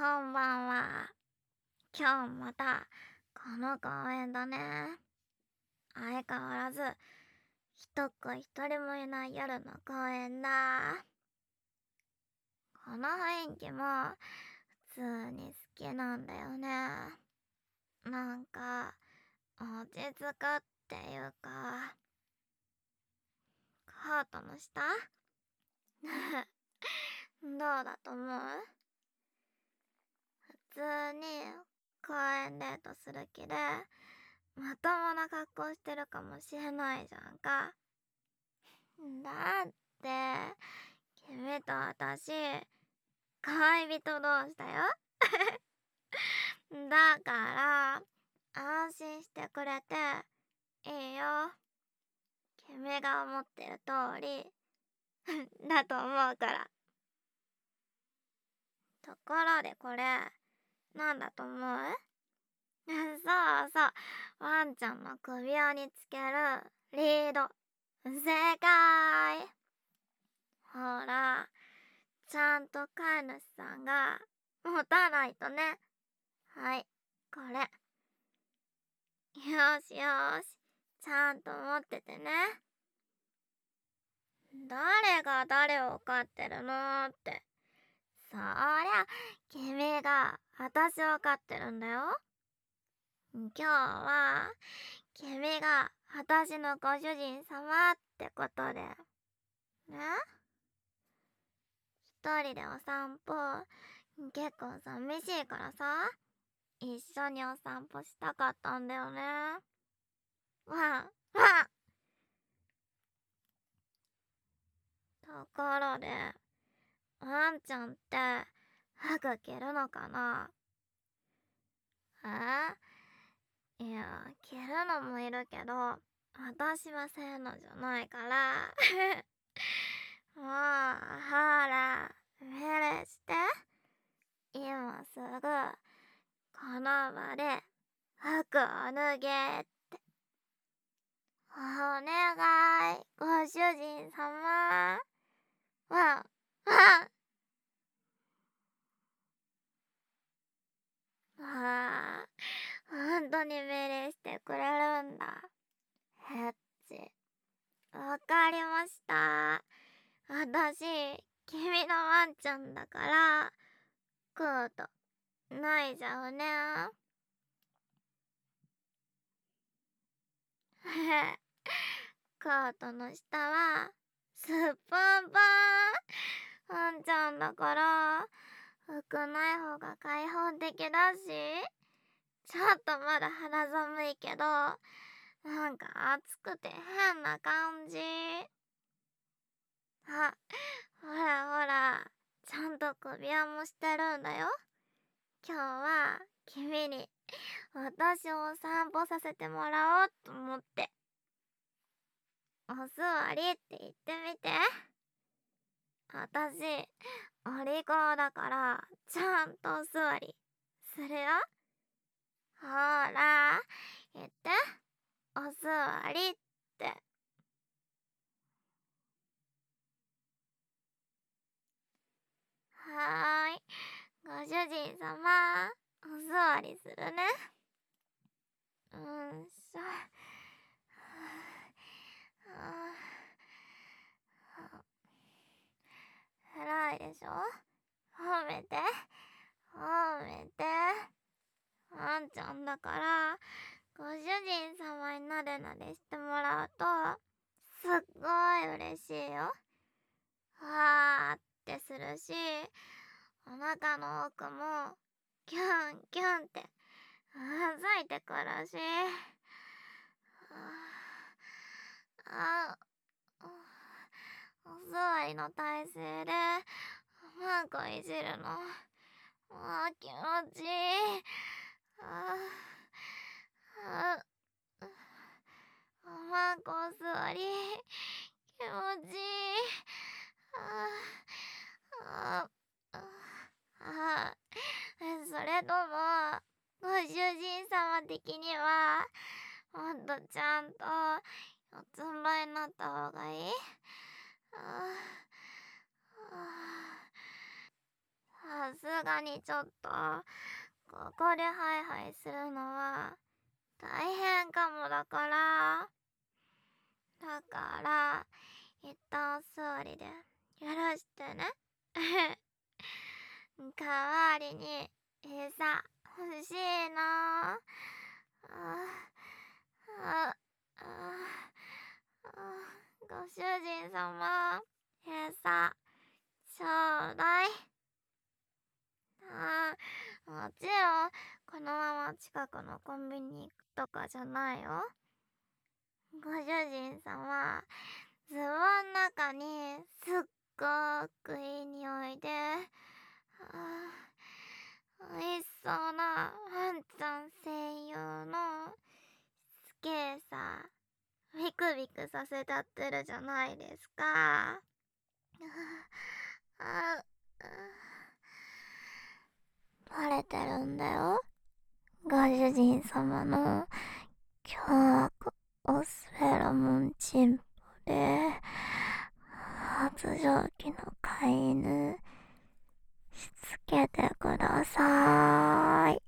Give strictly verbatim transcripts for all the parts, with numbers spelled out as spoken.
こんばんは。今日またこの公園だね。相変わらず人っ子一人もいない夜の公園だ。この雰囲気も普通に好きなんだよね。なんか落ち着くっていうか、カートの下どうだと思う？普通に公園デートする気でまともな格好してるかもしれないじゃんか。だって君と私恋人同士だよだから安心してくれていいよ。君が思ってる通りだと思うから。ところでこれなんだと思う？そうそう、ワンちゃんの首輪につけるリード。正解。ほら、ちゃんと飼い主さんが持たないとね。はい、これ。よしよし、ちゃんと持っててね。誰が誰を飼ってるのって。そりゃ君が私を飼ってるんだよ。今日は君が私のご主人様ってことでね。一人でお散歩結構寂しいからさ、一緒にお散歩したかったんだよね。わんわん。ところでワンちゃんって服着るのかな？え？いや、着るのもいるけど私はそういうのじゃないからもうほら命令して。今すぐこの場で服を脱げって。お願いご主人様。わんわん。ああ、ほんとに命令してくれるんだ。へっち、わかりました。私君のワンちゃんだからコート脱いじゃうね。コートの下はすっぽんぽん。ワンちゃんだから服ない方が開放的だし、ちょっとまだ肌寒いけどなんか暑くて変な感じ。あ、ほらほら、ちゃんと首輪もしてるんだよ。今日は君に私をお散歩させてもらおうと思って。お座りって言ってみて。私お利口だからちゃんとお座りするよ。ほら言って、お座りって。はーい、ご主人様、お座りするね。うんしょ。偉いでしょ。褒めて褒めて。ワンちゃんだからご主人様になでなでしてもらうとすっごい嬉しいよ。わーってするし、お腹の奥もキュンキュンってうずいてくるし。ああ、お座りの体勢でマンコいじるのあー気持ちいい。ああ、おまんこお座り気持ちいい。ああ、ああ、それともご主人様的にはもっとちゃんと四つん這いになった方がいい？ああ、ああ、 すがにちょっとここでハイハイするのは大変かもだからだから一旦座りで許してね代わりに餌欲しいなあ。あああご主人様餌ちょうだい。あもちろんこのまま近くのコンビニ行くとかじゃないよ。ご主人様ズボン中にすっごくいい匂いであ美味しそうなワンちゃん専用のスケーサービクビクさせたってるじゃないですか。ああバレてるんだよご主人様の凶悪オスフェロモンチンポで発情期の飼い犬しつけてくださーい。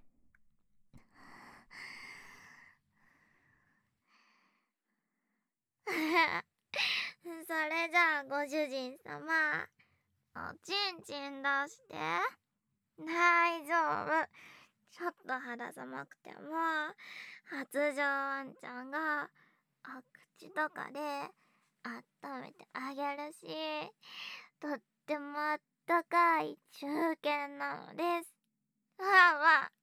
それじゃあご主人様おちんちん出して大丈夫。ちょっと肌寒くても発情ワンちゃんがお口とかで温めてあげるしとってもあったかい中堅なのです。わあわあ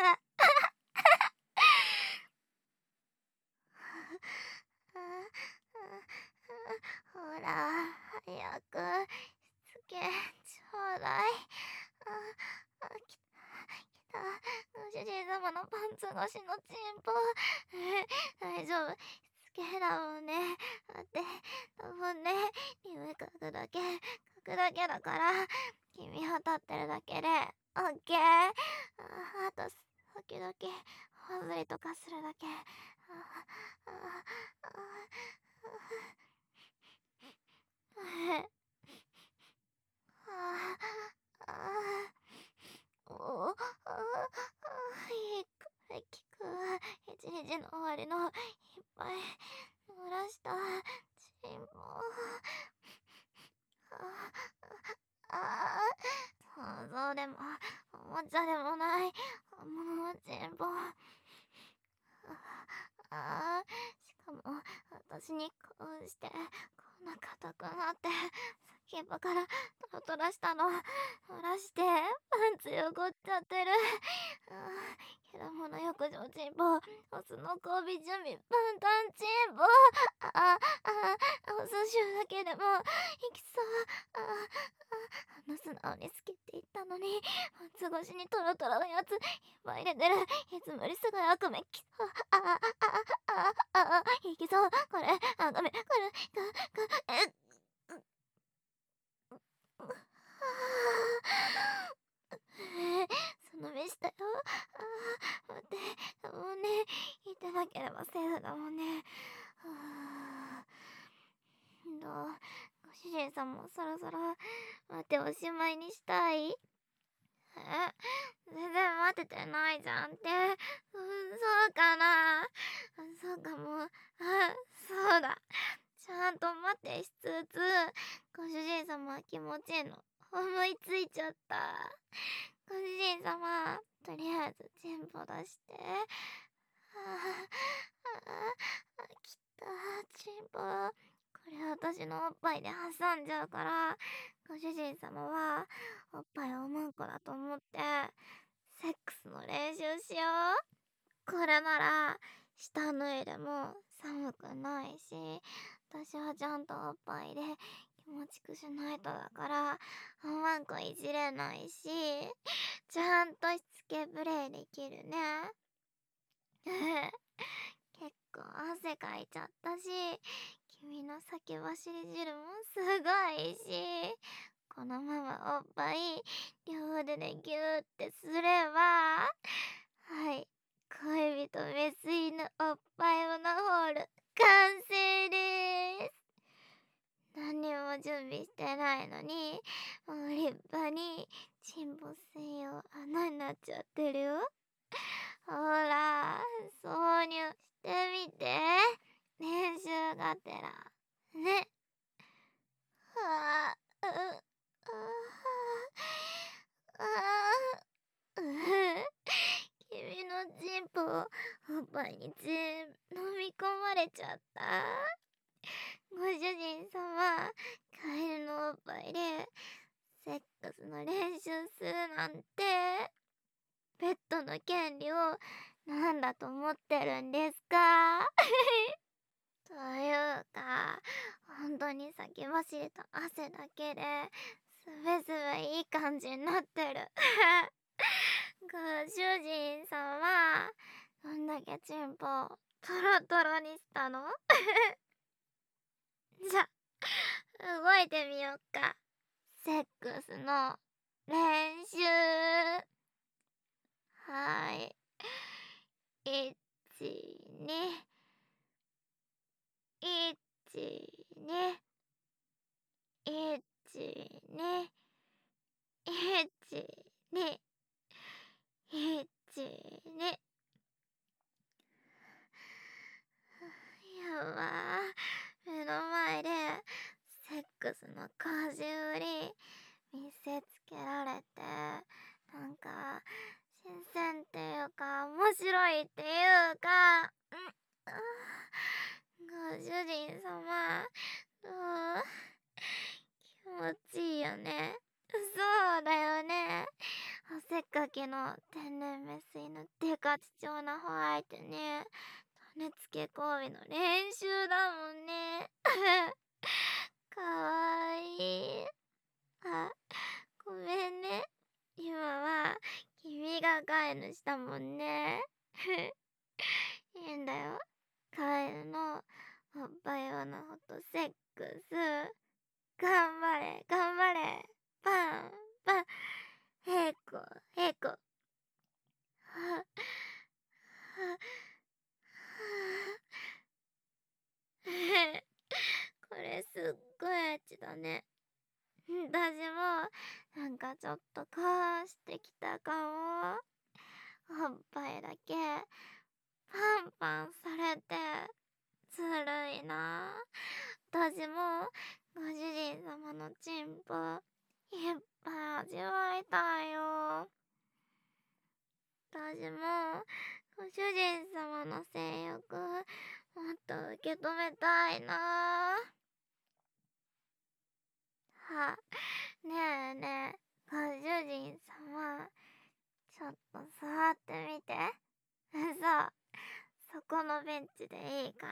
ほら早くしつけちょうだい。ああきたご主人様のパンツ越しのチンポ大丈夫しつけだもんね。だって多分ね匂い嗅ぐだけ嗅ぐだけだから君は立ってるだけでオッケー。ああと時々ほずりとかするだけ。ああああああおあいい声聞くわ。一日の終わりのいっぱい濡らしたチンポああ想像でもおもちゃでもない本物のチンポああしかも私にこうしてこんな硬くなって先っぽからトロトロしたの漏らしてパンツ汚っちゃってる。あけどもの浴場チンポオスの交尾準備パンタンチンポああオス臭だけでもいきそうあああの素直に好きって言ったのにパンツ越しにトロトロのやついっぱい入れてる。いつもよりすごい悪夢きそうああああああいきそうこれあごめんこれかかえその目したよ。あー待ってもうね言ってなければセーフだもんね。はあどうご主人さんもそろそろ待っておしまいにしたい。え全然待ててないじゃんって。うんそうかなそうかも。あそうだちゃんと待ってしつつご主人様は気持ちいいの思いついちゃった。ご主人様とりあえずチンポ出してああきたチンポこれ私のおっぱいで挟んじゃうからご主人様はおっぱいをうんこだと思ってセックスの練習しよう。これなら下脱いでも寒くないし私はちゃんとおっぱいで気持ちくしないとだからおまんこいじれないしちゃんとしつけプレイできるね結構汗かいちゃったし君の先走り汁もすごいしこのままおっぱい両腕でギューってすればはい恋人メス犬おっぱいオナホール完成です。何も準備してないのにもう立派にチンポ専用穴になっちゃってるよ。ほら、挿入してみて。練習がてら。ね。はあ、う、ああ、う、君のチンポをおっぱいに全部飲み込まれちゃった。ご主人様、カエルのおっぱいでセックスの練習するなんて、ペットの権利をなんだと思ってるんですか？というか、本当に先走りと汗だけですべすべいい感じになってる。ご主人様、どんだけチンポトロトロにしたの？じゃ、動いてみよっか。セックスの練習。はい。いち、に、いち、に、いち、に、いち、に、いち、に。やばー。目の前でセックスの講習ぶり見せつけられて、なんか新鮮っていうか面白いっていうか、うん、ご主人様、どう？気持ちいいよね。そうだよね。せっかきの天然メス犬デカ貴重なホワイトに種付け交尾の練習だもんね。かわいい。あ、ごめんね。今は君が飼い主だもんね。いいんだよ。カエルのおっぱい用のホットセックス。頑張れ、頑張れ。パン、パン。へこ、へこ。は、は、これすっごいエッチだね。私もなんかちょっとこうしてきたかも。おっぱいだけパンパンされてずるいな。私もご主人様のチンポいっぱい味わいたいよ。私もご主人様の性欲もっと受け止めたいな。は、ねえねえ、ご主人様、ちょっと座ってみて。そう、そこのベンチでいいから。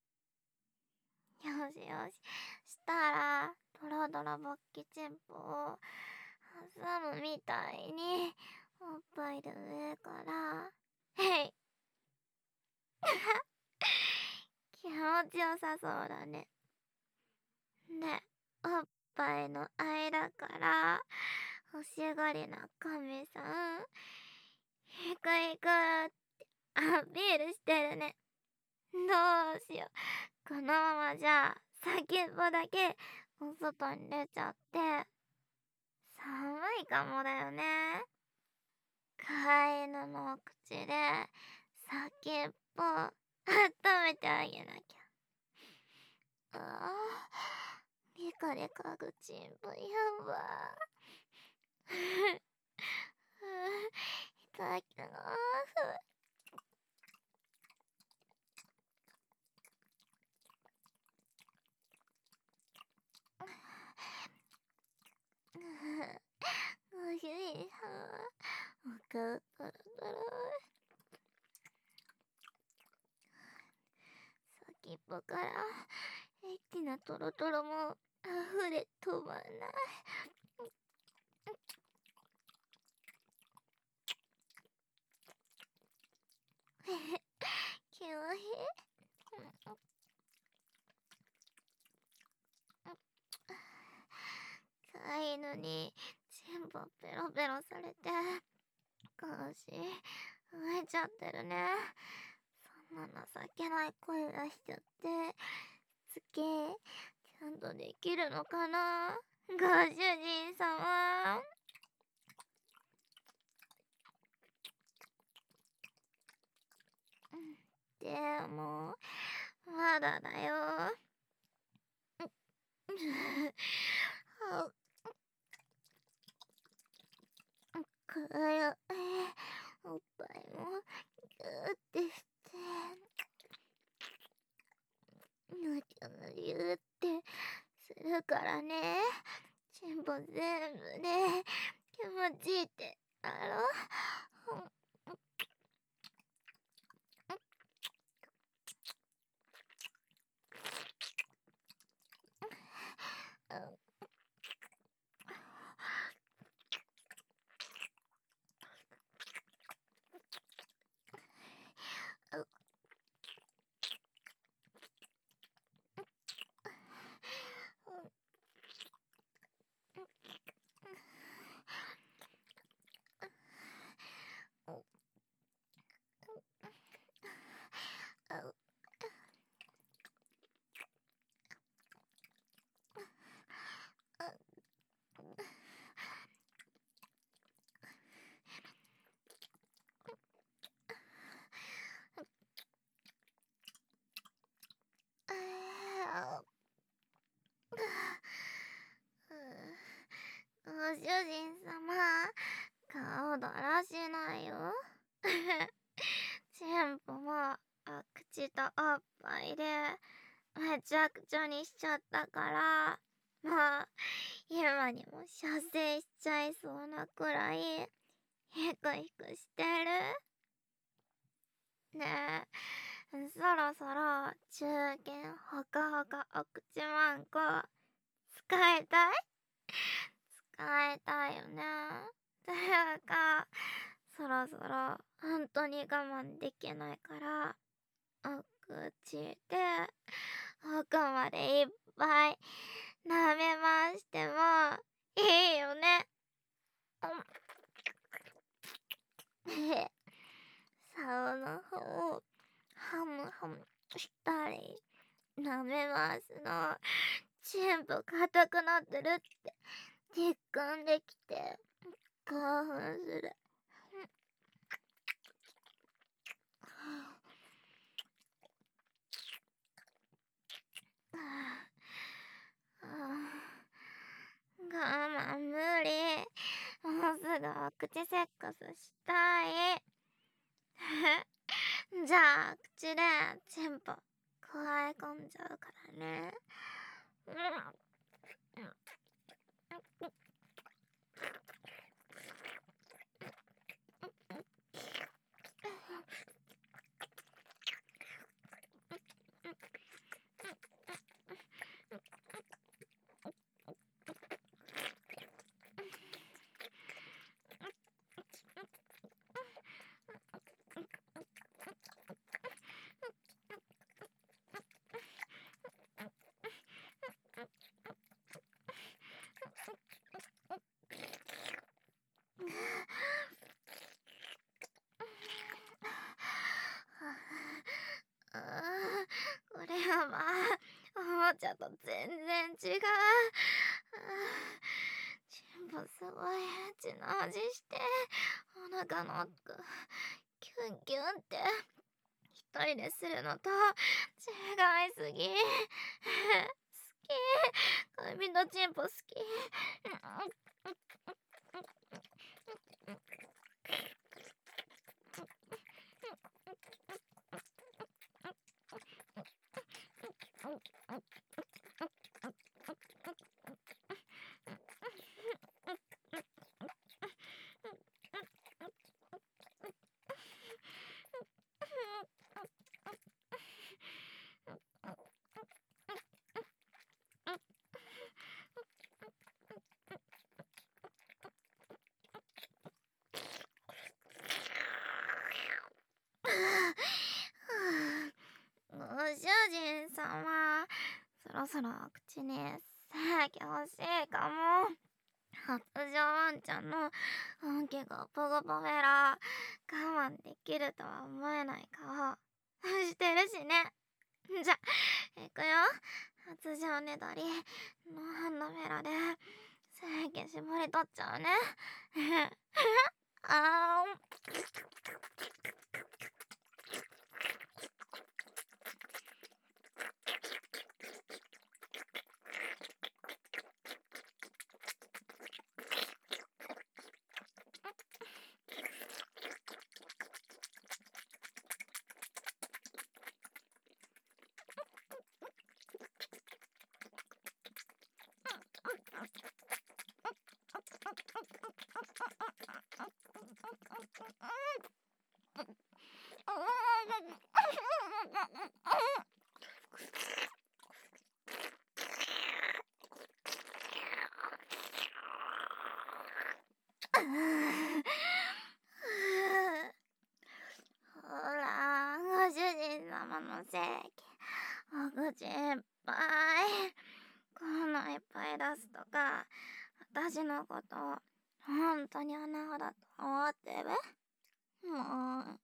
よしよし。したら、ドロドロ勃起チンポを挟むみたいに、おっぱいで上から、へい。気持ちよさそうだね。で、おっぱいの間から、欲しがりなカメさん、ひくひくってアピールしてるね。どうしよう。このままじゃ、先っぽだけお外に出ちゃって、寒いかもだよね。飼い犬のお口で、先っぽ、温めてあげなきゃ。ああ、リカリカグチンポやば。いただきます。ご主人様、お顔トロトロ。先っぽからエッチなトロトロも溢れ止まんない。気持ちいい。飼い犬に全部ペロペロされて腰浮いちゃってるね。そんな情けない声出しちゃってつけちゃんとできるのかな、ご主人様。 くる、えー、おっぱいもギューってして、ぬきゅぬりゅってするからね。チンポ全部で気持ちいいってだろ。ご主人様、顔だらしないよ。チンポもあ口とおっぱいでめちゃくちゃにしちゃったから、もう今にも射精しちゃいそうなくらいヒクヒクしてる。ねえ、そろそろ中堅ほかほかお口マンコ使いたい？使いたいよね。ていうか、そろそろ本当に我慢できないから、お口で奥までいっぱい舐め回してもいいよね。竿の方をハムハムしたり舐め回すのチンポ硬くなってるって実感できて興奮する。我慢無理。もうすぐお口セックスしたい。じゃあ口でチンポくわえ込んじゃうからね。これはまあおもちゃと全然違う。チンポすごいエッチな味してお腹の奥キュンキュンって一人でするのと違いすぎ。好き。恋人チンポ好き。ご主人様、そろそろお口にさき欲しいかも。発情ワンちゃんの本気ゴポゴポフェラ我慢できるとは思えない顔してるしね。じゃ、いくよ。発情ねだりのハンドフェラで精液絞り取っちゃうね。あーん。 ほら、ご主人様の席、お口いっぱい。こんないっぱい出すとか、私のこと、ほんとに穴子だと思ってる？もう。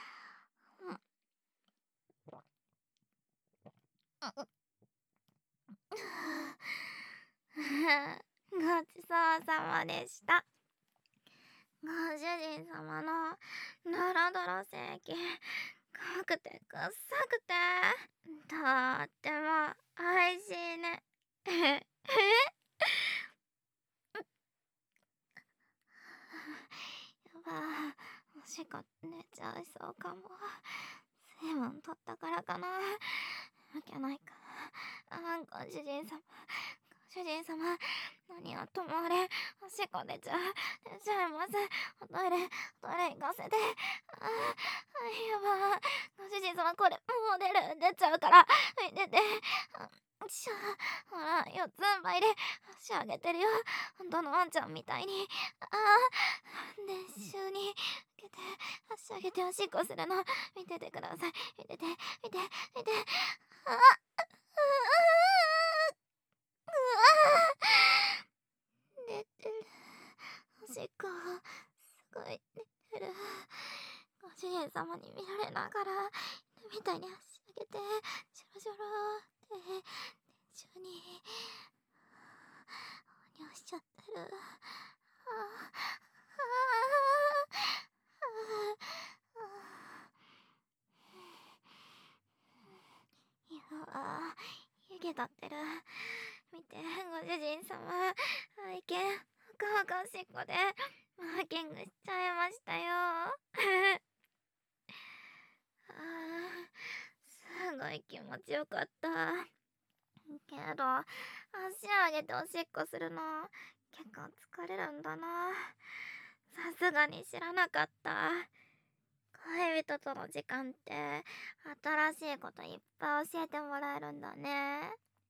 ごちそうさまでした。ご主人様のドロドロセーキ、濃くてくっさくて、とってもおいしいね。やば、おしっこ出ちゃいそうかも。水分取ったからかな。わけないか。あ、ご主人様、ご主人様、何はともあれ、おしっこ出ちゃう、出ちゃいます。おトイレ、おトイレ行かせて。あ、やば、ご主人様、これ、もう出る、出ちゃうから、はい、出て。あ、しょ、ほら、四つん這いで足上げてるよ。本当のワンちゃんみたいに。あー、練習に受けて、足上げておしっこするの、見ててください。見てて、見て、見て。あ、うわー、うわー、出てる。おしっこ、すごい出てる。ご主人様に見られながら、犬みたいに足上げて、ショロショロって、練習に、放尿しちゃってる。ああ、いや、湯気立ってる。見て、ご主人様、愛犬、ほかほかおしっこで、マーキングしちゃいましたよ。あー、すごい気持ちよかった。けど、足上げておしっこするの、結構疲れるんだな。さすがに知らなかった。恋人との時間って、新しいこといっぱい教えてもらえるんだね。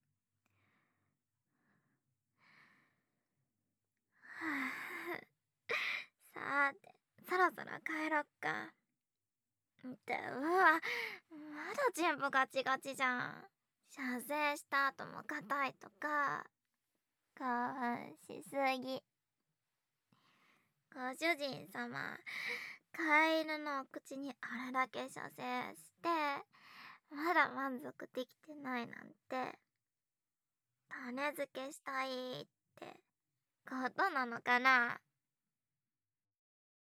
はあ、さて、そろそろ帰ろっか。ってうわ、まだ全部ガチガチじゃん。射精した後も硬いとか、興奮しすぎ。ご主人様、飼い犬のお口にあれだけ射精して、まだ満足できてないなんて、種付けしたいってことなのかな。